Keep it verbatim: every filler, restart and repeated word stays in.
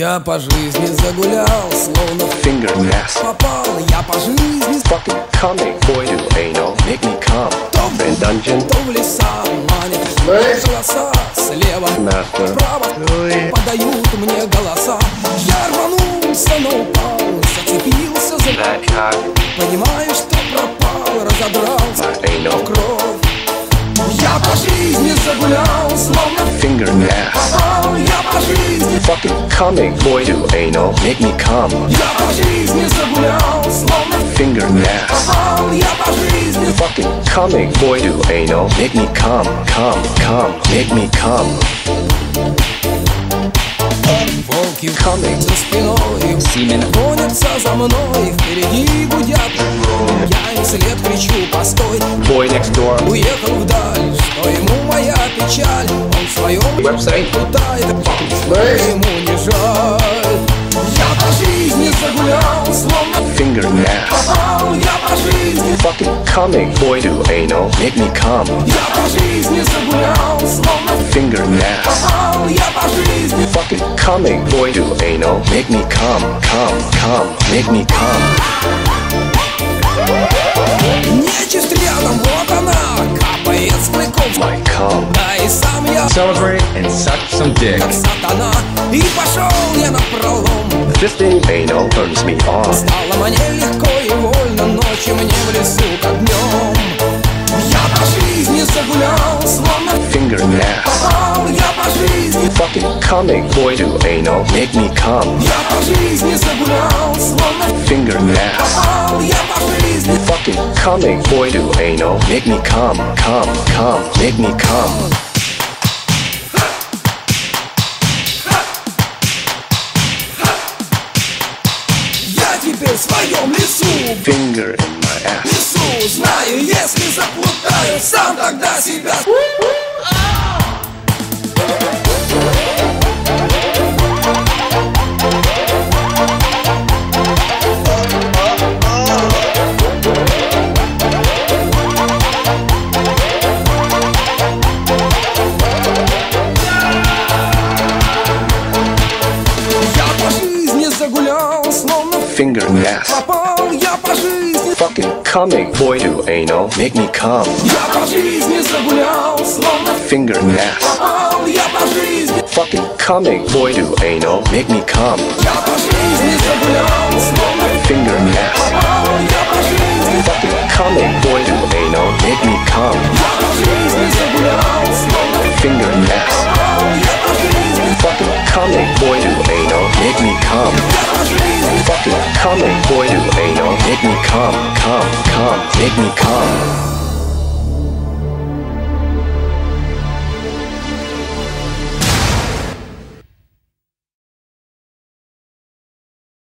Я по жизни загулял, словно Finger mess. попал. Я по жизни Fucking coming, boy do anal, make me come. Off in dungeon, то в леса манит. Голоса слева, master. справа подают мне голоса. Я рванулся, но упал, зацепился за That cock, понимаю, что пропал, разодрался my anal. кровь. Я по жизни загулял, словно Finger mess. попал. Я по жизни, Fucking coming, boy do anal, make me come. я по жизни загулял, словно Finger mess. попал. Я по жизни, Fucking coming, boy do anal, make me come, come, come, make me come. волки Coming, за спиной semen, гонятся за мной, впереди гудят. Я им след кричу: постой, boy next door. уехал вдаль, что ему моя печаль. Он в своем Website. путает, ему не жаль. Я по жизни загулял, словно Finger mess. попал. Я по жизни, Fucking coming, boy do anal, make me come. я по жизни загулял, словно Finger mess. попал. Я по жизни, Fucking coming, boy do anal, make me come, come, come, make me come. нечисть рядом, вот она, капает с клыков. My come. Да и сам я Celebrate and suck some dick. как сатана, и пошел я напролом. This thing anal turns me on. Стало мне легко и вольно, ночью мне в лесу, как днем. Я по жизни загулял, словно Finger mess. попал. Я по жизни, Fucking coming, boy do anal, make me come. я по жизни загулял, словно Finger mess. попал. Я по жизни, Fucking coming, boy do anal, make me come, come, come, make me come. я теперь в своем лесу. Finger in my ass. Лесу, знаю, если заплутаю, сам тогда себя. Я по жизни загулял, словно Finger mess. попал. Я по жизни, Fucking coming, boy do anal, make me come. я по жизни загулял, словно Finger mess. попал. Я по жизни, Fucking coming, boy do anal, make me come. я по жизни загулял, словно Finger mess. попал. Я по жизни, Fucking coming, boy do anal, make me come. я по жизни загулял, словно Finger mess. попал. Я по жизни, Fucking coming, boy do anal, make me come. я по жизни. Fucking coming, boy do anal, make me come, come, come, make me come.